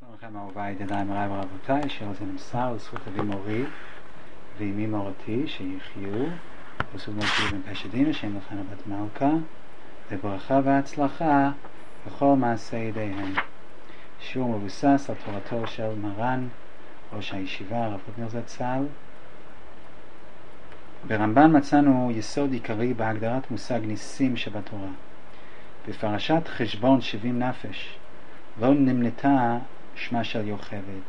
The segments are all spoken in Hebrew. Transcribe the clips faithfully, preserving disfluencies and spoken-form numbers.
שלום לכם אהוביי ידידיי מוריי ורבותיי, שיעור זה נמסר לזכות אבי מורי ואמי מורתי שיחיו בסוד מורתי בן פשדין השם לכן בת מלכה לברכה והצלחה בכל מעשה ידיהם. שיעור מבוסס על תורתו של מרן ראש הישיבה הרב קוק זצ"ל. ברמב"ן מצאנו יסוד עיקרי בהגדרת מושג ניסים שבתורה. בפרשת חשבון שבעים נפש לא נמנתה שמה של יוכבד,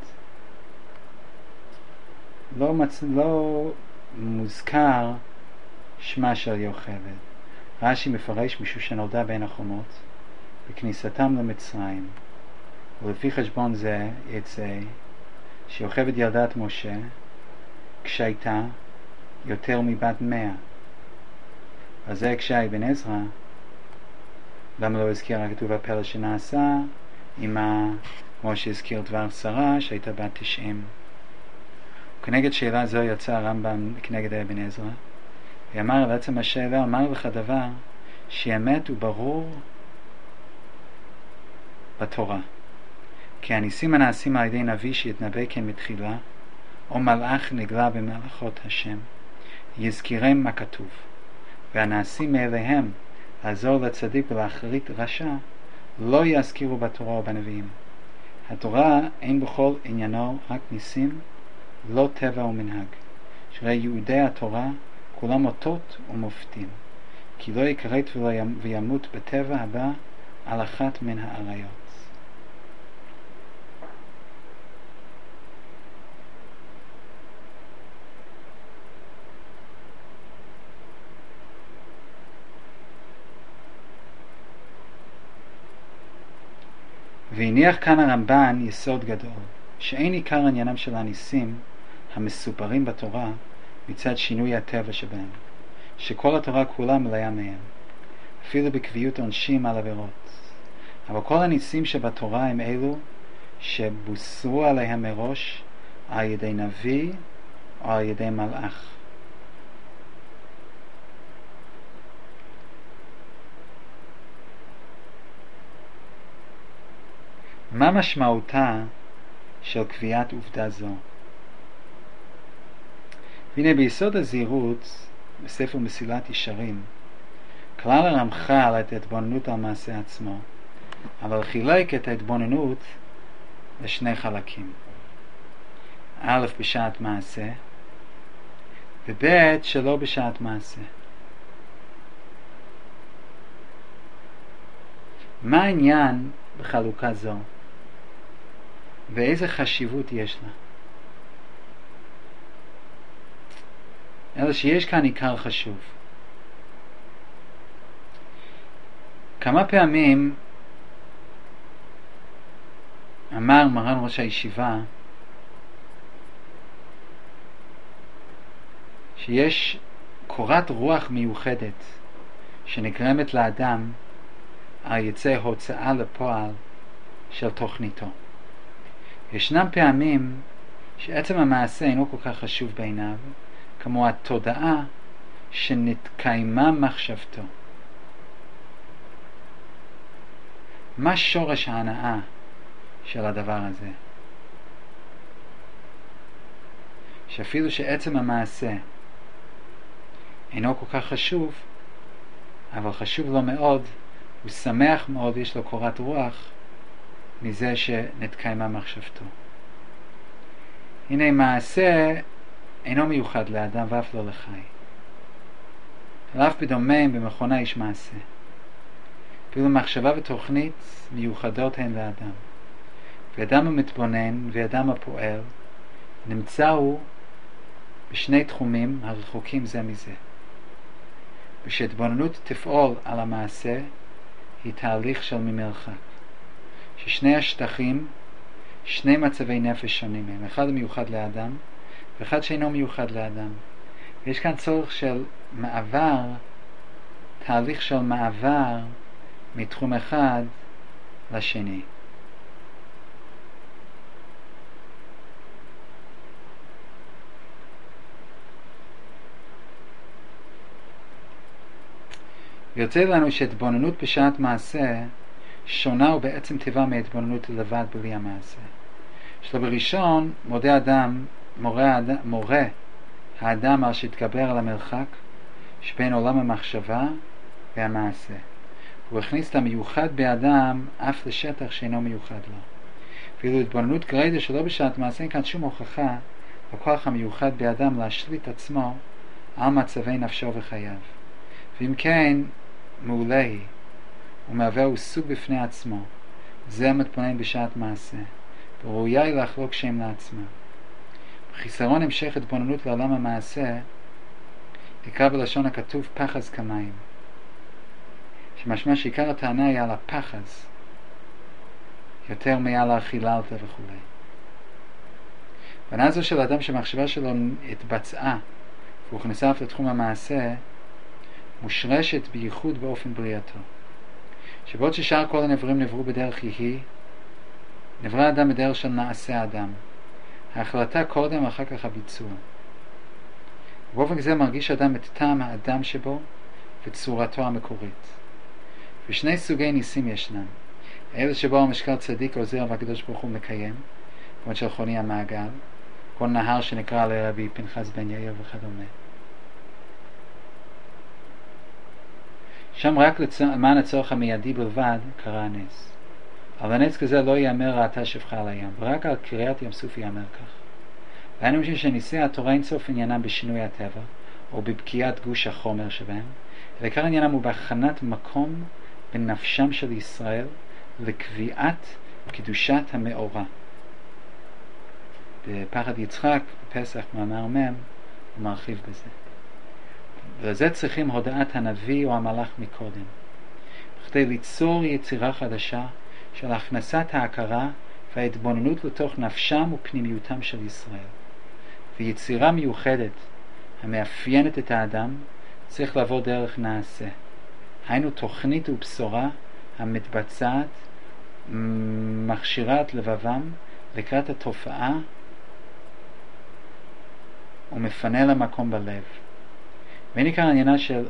לא, מצ... לא מוזכר שמה של יוכבד. רש"י מפרש משהו שנולדה בין החומות בכניסתם למצרים, ולפי חשבון זה יצא שיוכבד ילדה את משה כשהייתה יותר מבת מאה. אז זה כשהי בן עזרא. למה לא הזכיר הכתוב הפלא שנעשה עם ה... כמו שהזכיר דבר שרה שהייתה בת תשעים. וכנגד שאלה זו יצא הרמב"ם כנגד אבן עזרא ואמר בעצם השאלה, אמר לך דבר שאמת וברור בתורה, כי הניסים הנעשים על ידי נביא שיתנבא כן מתחילה או מלאך נגלה במלאכות השם יזכירם מה כתוב, והנעשים מאליהם לעזור לצדיק ולאחרית רשע לא יזכירו בתורה או בנביאים. התורה אין בכל עניינו רק ניסים, לא טבע ומנהג, שהרי יהודי התורה כולם אותות ומופתים, כי לא יכרת וימות בטבע הבא על אחת מן האריות. והניח כאן הרמב"ן יסוד גדול, שאין עיקר עניינם של הניסים המסופרים בתורה מצד שינוי הטבע שבהם, שכל התורה כולה מלאה מהם, אפילו בקביעות עונשים על עבירות. אבל כל הניסים שבתורה הם אלו שבוסרו עליהם מראש על ידי נביא או על ידי מלאך. מה משמעותה של קביעת עובדה זו? והנה ביסוד הזהירות בספר מסילת ישרים כלל הרמח"ל את ההתבוננות על מעשה עצמו, אבל חילק את ההתבוננות לשני חלקים: א' בשעת מעשה וב' שלא בשעת מעשה. מה העניין בחלוקה זו ואיזה חשיבות יש לה? אלא שיש כאן עיקר חשוב. כמה פעמים אמר מרן ראש הישיבה שיש קורת רוח מיוחדת שנגרמת לאדם על יצא הוצאה לפועל של תוכניתו. ישנם פעמים שעצם המעשה אינו כל כך חשוב בעיניו כמו התודעה שנתקיימה מחשבתו. מה שורש ההנאה של הדבר הזה? שאפילו שעצם המעשה אינו כל כך חשוב, אבל חשוב לו מאוד, הוא שמח מאוד, יש לו קורת רוח מזה שנתקיימה מחשבתו. הנה מעשה אינו מיוחד לאדם ואף לא לחי. אף בדומה במכונה יש מעשה. אפילו מחשבה ותוכנית מיוחדות הן לאדם. ואדם המתבונן ואדם הפועל נמצאו בשני תחומים הרחוקים זה מזה. ושהתבוננות תפעול על המעשה היא תהליך של ממרחק. ששני השטחים, שני מצבי נפש שונים הם, אחד מיוחד לאדם ואחד שאינו מיוחד לאדם. ויש כאן צורך של מעבר, תהליך של מעבר מתחום אחד לשני. יוצא לנו שהתבוננות בשעת מעשה שונה ובעצם טבעה מהתבוננות לבד בלי המעשה. שלו בראשון מודה אדם, מורה, מורה האדם על שהתגבר על המרחק שבין עולם המחשבה והמעשה. הוא הכניס את המיוחד באדם אף לשטח שאינו מיוחד לו. ואילו התבוננות גרידא שלא בשעת מעשה אין כאן שום הוכחה לכוח המיוחד באדם להשליט עצמו על מצבי נפשו וחייו. ואם כן, מעולה היא, ומהווה סוג בפני עצמו. זה המתבונן בשעת מעשה, וראויה היא לחלוק שם לעצמה. בחיסרון המשך התבוננות לעולם המעשה, נקרא בלשון הכתוב פחז כמים, שמשמע שעיקר הטענה היא על הפחז, יותר מעל האכיללתא וכו'. בנה זו של האדם שמחשבה שלו התבצעה והוכנסה אף לתחום המעשה, מושרשת בייחוד באופן בריאתו. שבעוד ששאר כל הנברים נבראו בדרך יהי, נברא האדם בדרך של נעשה האדם. ההחלטה קודם ואחר כך הביצוע. ובאופן כזה מרגיש האדם את טעם האדם שבו וצורתו המקורית. ושני סוגי ניסים ישנם. אלה שבו המשקל צדיק עוזר והקדוש ברוך הוא מקיים, כמו של חוני המעגל, כל נהר שנקרא לרבי פנחס בן יאיר וכדומה. שם רק למען הצורך המיידי בלבד קרה הנס. אבל הנס כזה לא יאמר ראתה שפחה על הים, ורק על קריאת ים סוף יאמר כך. והיינו משום שניסי התורה אין סוף עניינם בשינוי הטבע, או בבקיעת גוש החומר שבהם, אלא עיקר עניינם הוא בהכנת מקום בנפשם של ישראל לקביעת קדושת המאורה. בפחד יצחק, בפסח, מאמר מם, הוא מרחיב בזה. ולזה צריכים הודעת הנביא או המלאך מקודם, כדי ליצור יצירה חדשה של הכנסת ההכרה וההתבוננות לתוך נפשם ופנימיותם של ישראל. ויצירה מיוחדת המאפיינת את האדם צריך לעבור דרך נעשה. היינו תוכנית ובשורה המתבצעת מכשירה את לבבם לקראת התופעה ומפנה למקום בלב. ואין עיקר עניינה של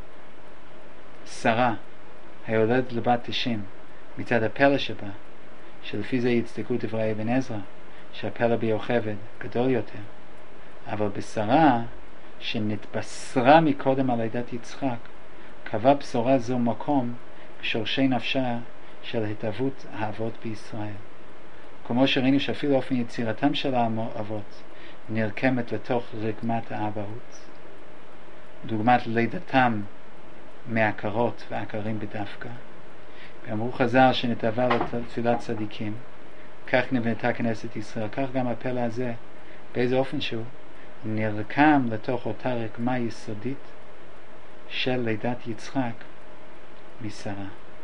שרה היולדת לבת תשעים מצד הפלא שבה, שלפי זה יצדקו דברי אבן עזרא שהפלא ביוכבד גדול יותר, אבל בשרה שנתבשרה מקודם על לידת יצחק קבע בשורה זו מקום בשורשי נפשה של התהוות האבות בישראל, כמו שראינו שאפילו אופן יצירתם של האבות נרקמת לתוך רקמת האבהות, דוגמת לידתם מעקרות ועקרים בדווקא. ואמרו חז"ל שנתהווה לתפילת צדיקים, כך נבנתה כנסת ישראל, כך גם הפלא הזה באיזה אופן שהוא נרקם לתוך אותה רקמה יסודית של לידת יצחק משרה.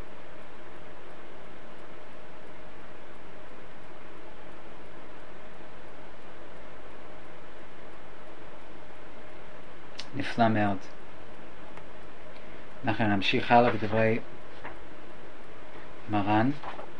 נפלא מאוד. אנחנו נמשיך הלאה בדברי מרן.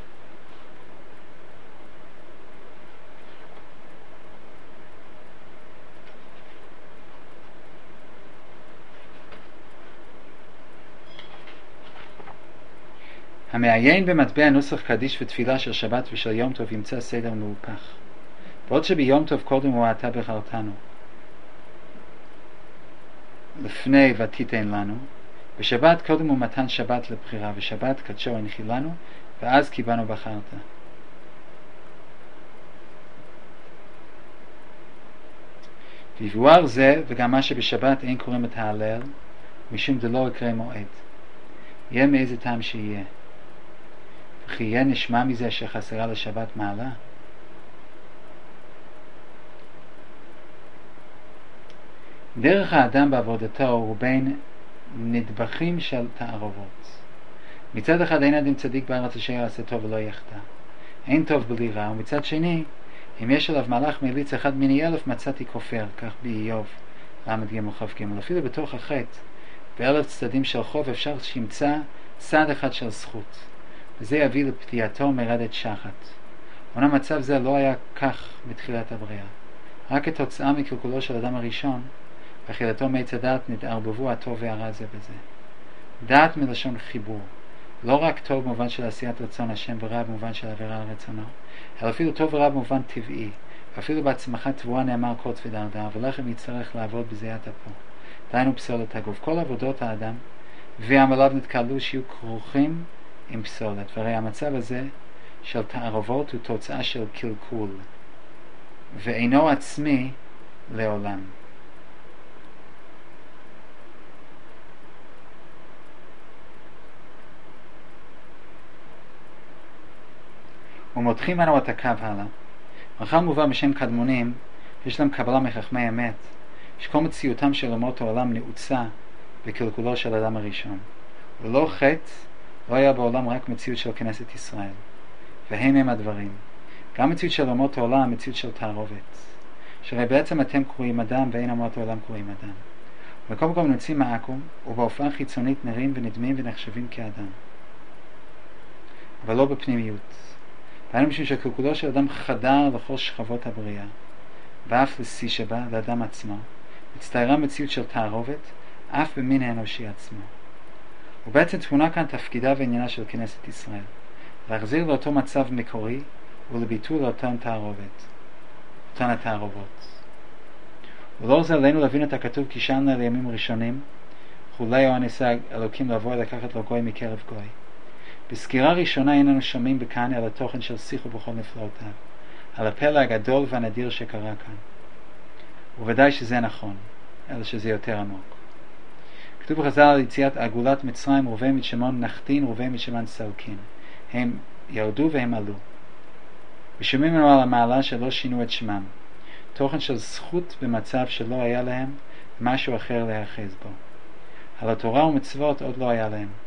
המעיין במטבע נוסח קדיש ותפילה של שבת ושל יום טוב ימצא סדר מהופך. בעוד שביום טוב קודם הוא אתה בחרתנו לפני ותיתן לנו, בשבת קודם הוא מתן שבת לבחירה, ושבת קדשו הנחילנו, ואז קיבלנו בחרת. ויבואר זה וגם מה שבשבת אין קוראים את ההלל, משום דלא יקרה מועד. יהיה מאיזה טעם שיהיה. וכי יהיה נשמע מזה שחסרה לשבת מעלה. דרך האדם בעבודתו הוא בין נדבכים של תערובות. מצד אחד אין אדם צדיק בארץ אשר יעשה טוב ולא יחטא, אין טוב בלי רע, ומצד שני אם יש עליו מלאך מליץ אחד מיני אלף מצאתי כופר, כך באיוב למד ג' כ"ג. אפילו בתוך החטא באלף צדדים של חוב אפשר שימצא צד אחד של זכות, וזה יביא לפתיעתו מרדת שחת. אומנם מצב זה לא היה כך בתחילת הבריאה, רק כתוצאה מקלקולו של אדם הראשון אכילתו מעץ הדעת נתערבבו הטוב והרע זה בזה. דעת מלשון חיבור, לא רק טוב במובן של עשיית רצון השם ורע במובן של עבירה על רצונו, אלא אפילו טוב ורע במובן טבעי, ואפילו בהצמחת תבואה נאמר קוץ ודרדר, ולחם יצטרך לעבוד בזיעת אפו, דהיינו פסולת הגוף. כל עבודות האדם ועמליו נתקלו שיהיו כרוכים עם פסולת, והרי המצב הזה של תערובות הוא תוצאה של קלקול, ואינו עצמי לעולם. ומותחים לנו את הקו הלאה. מאחר מובא בשם קדמונים, יש להם קבלה מחכמי אמת, שכל מציאותם של אומות העולם נעוצה בקלקולו של האדם הראשון. ולא חטא, לא היה בעולם רק מציאות של כנסת ישראל. והם הם הדברים. גם מציאות של אומות העולם, מציאות של תערובת. שהרי בעצם אתם קרואים אדם, ואין אומות העולם קרואים אדם. ומקום מקום נמצאים מעקום, ובהופעה חיצונית נראים ונדמים ונחשבים כאדם. אבל לא בפנימיות. והיינו משום שקלקולו של אדם חדר לכל שכבות הבריאה, ואף לשיא שבה, לאדם עצמו, מצטיירה מציאות של תערובת, אף במין האנושי עצמו. ובעצם תמונה כאן תפקידה ועניינה של כנסת ישראל, להחזיר לאותו מצב מקורי ולביטול לאותן תערובת, אותן התערובות. ולא זה עלינו להבין את הכתוב כי שאלנו לימים ראשונים, חולי או הניסה אלוקים לבוא לקחת לו גוי מקרב גוי. בסקירה ראשונה איננו שומעים בכאן על התוכן של שיחו בכל נפלאותיו, על הפלא הגדול והנדיר שקרה כאן. וודאי שזה נכון, אלא שזה יותר עמוק. כתוב בחז"ל על יציאת עגולת מצרים, רובי משמעון נחתין, רובי משמעון סלקין. הם ירדו והם עלו. ושומעים לנו על המעלה שלא שינו את שמם. תוכן של זכות במצב שלא היה להם משהו אחר להיאחז בו. על התורה ומצוות עוד לא היה להם.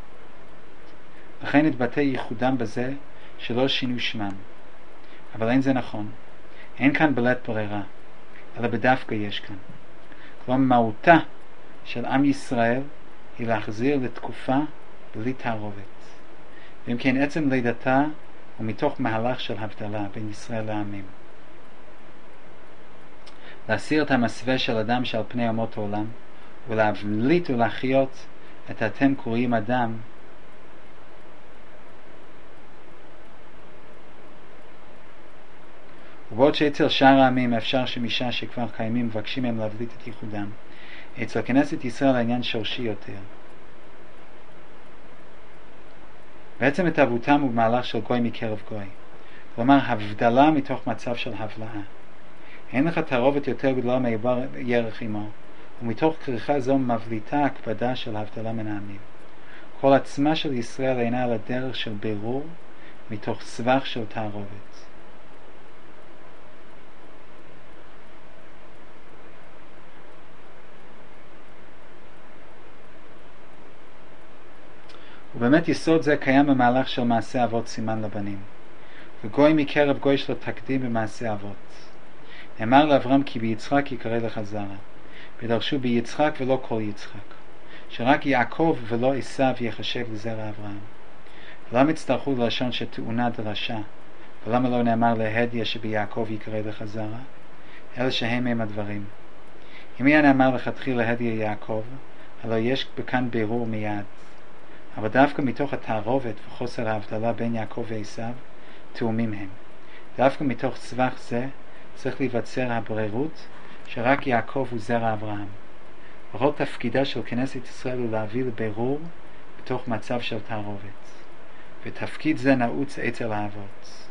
לכן התבטא ייחודם בזה שלא שינו שמם. אבל אין זה נכון. אין כאן בלית ברירה, אלא בדווקא יש כאן. כלומר, מהותה של עם ישראל היא להחזיר לתקופה בלי תערובת. ואם כן, עצם לידתה הוא מתוך מהלך של הבדלה בין ישראל לעמים. להסיר את המסווה של אדם שעל פני אומות העולם, ולהבליט ולהחיות את אתם קוראים אדם, ובעוד שאצל שאר העמים אפשר שמשעה שכבר קיימים מבקשים הם להבליט את ייחודם, אצל כנסת ישראל העניין שורשי יותר. בעצם התהוותם הוא במהלך של גוי מקרב גוי, כלומר הבדלה מתוך מצב של הבלעה. אין לך תערובת יותר גדולה מעבר ירח עמו, ומתוך כריכה זו מבליטה הקפדה של הבדלה מן העמים. כל עצמה של ישראל אינה על הדרך של בירור מתוך סבך של תערובת. ובאמת יסוד זה קיים במהלך של מעשה אבות סימן לבנים. וגוי מקרב גוי שלו תקדים במעשה אבות. נאמר לאברהם כי ביצחק יקרא לך זרע. ודרשו ביצחק ולא כל יצחק. שרק יעקב ולא עשיו יחשב לזרע אברהם. ולמה הצטרכו ללשון שטעונה דרשה? ולמה לא נאמר להדיה שביעקב יקרא לך זרע? אלא שהם הם הדברים. אם היה נאמר לכתחילה להדיה יעקב, הלא יש בכאן בירור מיד. אבל דווקא מתוך התערובת וחוסר ההבדלה בין יעקב ועשיו, תאומים הם. דווקא מתוך סבך זה צריך להיווצר הברירות שרק יעקב הוא זרע אברהם. וכל תפקידה של כנסת ישראל הוא להביא לבירור בתוך מצב של תערובת. ותפקיד זה נעוץ אצל האבות.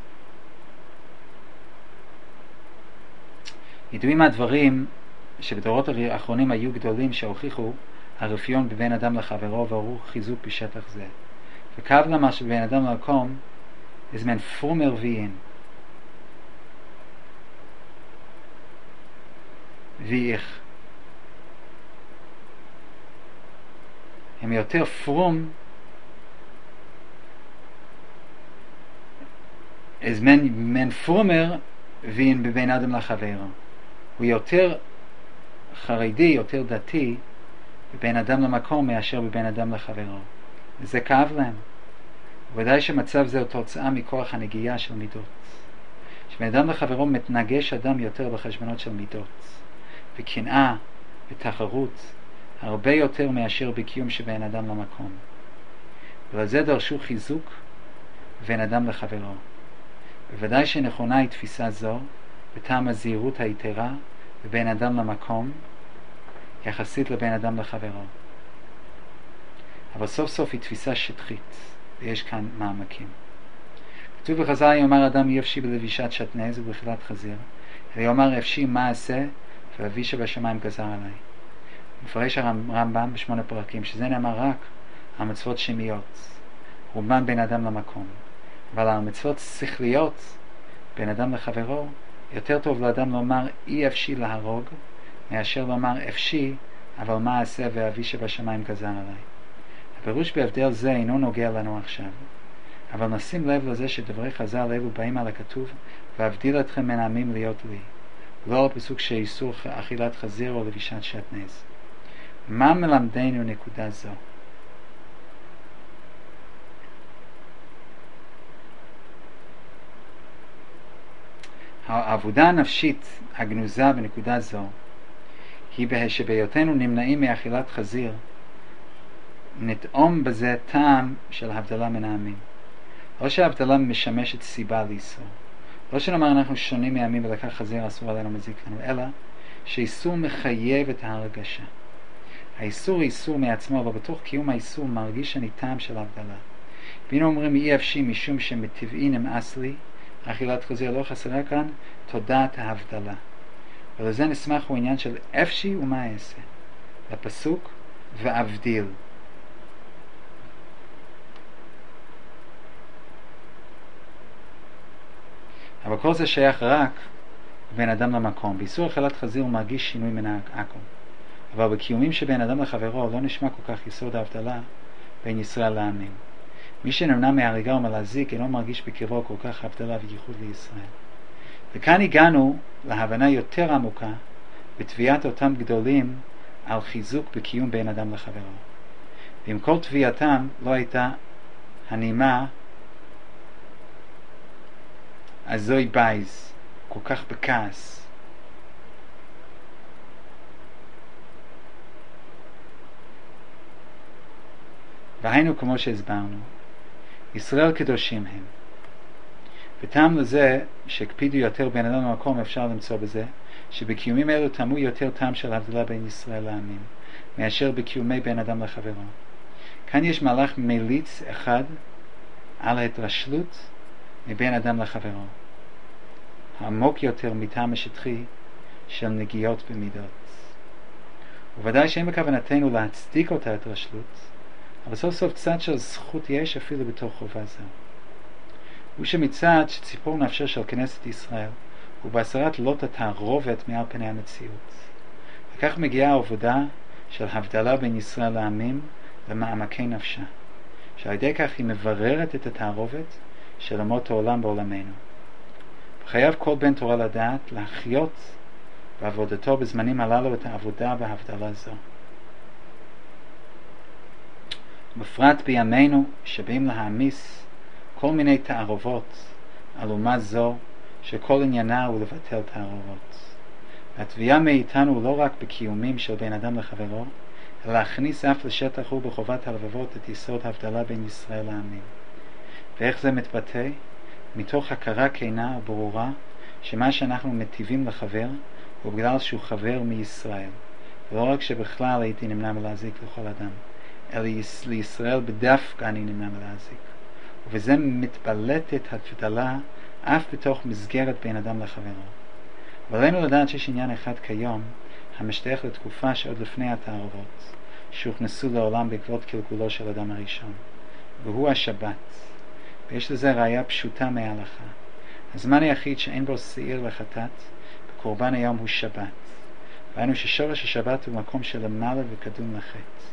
ידועים מהדברים שבדורות האחרונים היו גדולים שהוכיחו הרפיון בבין אדם לחברו והורו חיזוק בשטח זה. וכאב למה שבין אדם למקום הזמן פרומר ויין. ואיך. הם יותר פרום הזמן מן פרומר ויין בבין אדם לחברו. הוא יותר חרדי, יותר דתי בבין אדם למקום מאשר בבין אדם לחברו. וזה כאב להם. ובוודאי שמצב זה הוא תוצאה מכוח הנגיעה של מידות. שבין אדם לחברו מתנגש אדם יותר בחשבונות של מידות. וקנאה ותחרות הרבה יותר מאשר בקיום שבין אדם למקום. ולזה דרשו חיזוק בין אדם לחברו. בוודאי שנכונה היא תפיסה זו בטעם הזהירות היתרה ובין אדם למקום יחסית לבין אדם לחברו. אבל סוף סוף היא תפיסה שטחית, ויש כאן מעמקים. כתוב בחז"ל, יאמר אדם אי אפשי בלבישת שטנז ובאכילת חזיר, אלא יאמר אפשי מה אעשה ואבי שבשמיים גזר עליי. מפרש הרמב"ם בשמונה פרקים שזה נאמר רק על מצוות שמיות, רובן בין אדם למקום, אבל על מצוות שכליות בין אדם לחברו יותר טוב לאדם לומר אי אפשי להרוג מאשר לומר אפשי אבל מה אעשה ואבי שבשמיים גזר עליי. הפירוש בהבדל זה אינו נוגע לנו עכשיו, אבל נשים לב לזה שדברי חז"ל אלו באים על הכתוב ואבדיל אתכם מן העמים להיות לי, לא על פסוק שאיסור אכילת חזיר או לבישת שטנז. מה מלמדנו נקודה זו? העבודה הנפשית הגנוזה בנקודה זו היא שבהיותנו נמנעים מאכילת חזיר נטעום בזה טעם של הבדלה מן העמים. לא שההבדלה משמשת סיבה לאיסור, לא שנאמר אנחנו שונים מהעמים ולקח חזיר אסור עלינו מזיק לנו, אלא שאיסור מחייב את ההרגשה. האיסור הוא איסור מעצמו, אבל בתוך קיום האיסור מרגיש אני טעם של הבדלה. והנה אומרים אי אפשי משום שמטבעי נמאס לי אכילת חזיר, לא חסרה כאן תודעת ההבדלה. ולזה נשמח הוא עניין של אפשי ומה אעשה, לפסוק ואבדיל. אבל כל זה שייך רק בין אדם למקום. באיסור אכילת חזיר הוא מרגיש שינוי מן העכו"ם, אבל בקיומים שבין אדם לחברו לא נשמע כל כך יסוד ההבדלה בין ישראל לעמים. מי שנמנע מהריגה ומלהזיק אינו מרגיש בקרבו כל כך הבדלה וייחוד לישראל. וכאן הגענו להבנה יותר עמוקה בתביעת אותם גדולים על חיזוק בקיום בין אדם לחברו. ועם כל תביעתם לא הייתה הנימה הזוי בייז, כל כך בכעס. והיינו כמו שהסברנו, ישראל קדושים הם. וטעם לזה שהקפידו יותר בין אדם למקום אפשר למצוא בזה שבקיומים אלו טעמו יותר טעם של הבדלה בין ישראל לעמים מאשר בקיומי בין אדם לחברו. כאן יש מהלך מליץ אחד על ההתרשלות מבין אדם לחברו, העמוק יותר מטעם השטחי של נגיעות במידות. וודאי שאין בכוונתנו להצדיק אותה התרשלות, אבל סוף סוף צד של זכות יש אפילו בתוך חובה זו. הוא שמצד שציפור נפשה של כנסת ישראל הוא בהסרת לוט התערובת מעל פני המציאות. וכך מגיעה העבודה של הבדלה בין ישראל לעמים למעמקי נפשה, שעל ידי כך היא מבררת את התערובת של אומות העולם בעולמנו. וחייב כל בן תורה לדעת להחיות בעבודתו בזמנים הללו את העבודה בהבדלה זו. בפרט בימינו שבאים להעמיס כל מיני תערובות על אומה זו שכל עניינה הוא לבטל תערובות. התביעה מאיתנו לא רק בקיומים של בין אדם לחברו, אלא להכניס אף לשטח הוא בחובת הלבבות את יסוד הבדלה בין ישראל לעמים. ואיך זה מתבטא? מתוך הכרה כנה וברורה שמה שאנחנו מטיבים לחבר הוא בגלל שהוא חבר מישראל, ולא רק שבכלל הייתי נמנע מלהזיק לכל אדם, אלא לישראל בדווקא אני נמנע מלהזיק. ובזה מתבלטת הבדלה אף בתוך מסגרת בין אדם לחברו. אבל עלינו לדעת שיש עניין אחד כיום המשתייך לתקופה שעוד לפני התערובות שהוכנסו לעולם בעקבות קלקולו של אדם הראשון, והוא השבת. ויש לזה ראיה פשוטה מההלכה. הזמן היחיד שאין בו שעיר לחטאת בקורבן היום הוא שבת. ראינו ששורש השבת הוא מקום שלמעלה וקדום לחטא.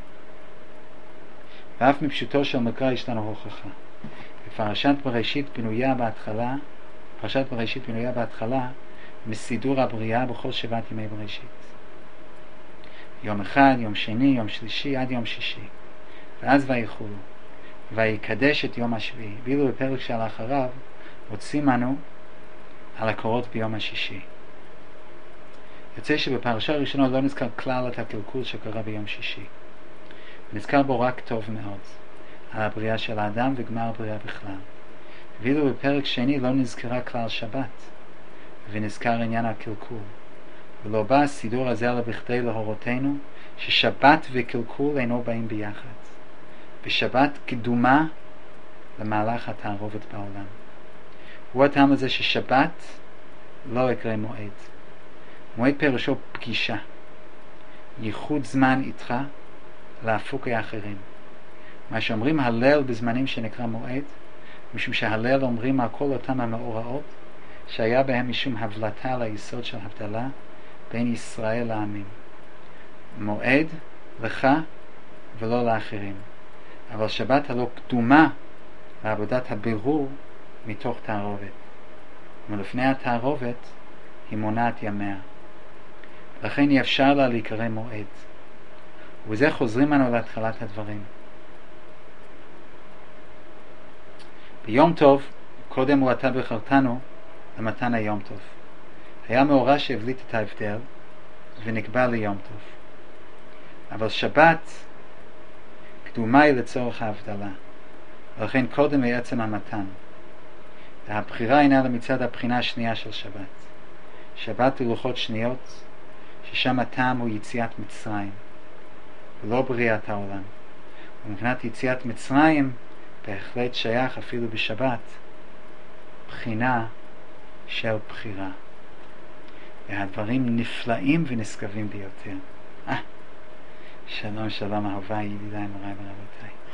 ואף מפשוטו של מקרא יש לנו הוכחה. בפרשת בראשית בנויה בהתחלה, פרשת בראשית בנויה בהתחלה מסידור הבריאה בכל שבעת ימי בראשית. יום אחד, יום שני, יום שלישי עד יום שישי. ואז ויחולו, ויקדש את יום השביעי. ואילו בפרק שלאחריו רוצים אנו על הקורות ביום השישי. יוצא שבפרשה הראשונה לא נזכר כלל את הקלקול שקרה ביום שישי. נזכר בו רק טוב מאוד. על הבריאה של האדם וגמר הבריאה בכלל. ואילו בפרק שני לא נזכרה כלל שבת, ונזכר עניין הקלקול. ולא בא הסידור הזה אלא בכדי להורותינו ששבת וקלקול אינו באים ביחד. בשבת קדומה למהלך התערובת בעולם. הוא הטעם לזה ששבת לא יקרה מועד. מועד פירושו פגישה. ייחוד זמן איתך להפוק האחרים. מה שאומרים הלל בזמנים שנקרא מועד, משום שהלל אומרים על כל אותם המאורעות שהיה בהם משום הבלטה ליסוד של הבדלה בין ישראל לעמים. מועד לך ולא לאחרים. אבל שבת הלא קדומה לעבודת הבירור מתוך תערובת. ולפני התערובת היא מונעת ימיה. לכן אי אפשר לה להיקרא מועד. וזה חוזרים לנו להתחלת הדברים. ביום טוב, קודם הוא אתה בחרתנו למתן היום טוב. היה מאורע שהבליט את ההבדל ונקבע ליום טוב. אבל שבת קדומה היא לצורך ההבדלה. ולכן קודם היא עצם המתן. והבחירה אינה למצד הבחינה השנייה של שבת. שבת הוא לוחות שניות, ששם הטעם הוא יציאת מצרים, ולא בריאת העולם. ומבחינת יציאת מצרים, בהחלט שייך אפילו בשבת, בחינה של בחירה. והדברים נפלאים ונשגבים ביותר. אה, שלום שלום אהוביי, ידידיי, מוריי ורבותיי.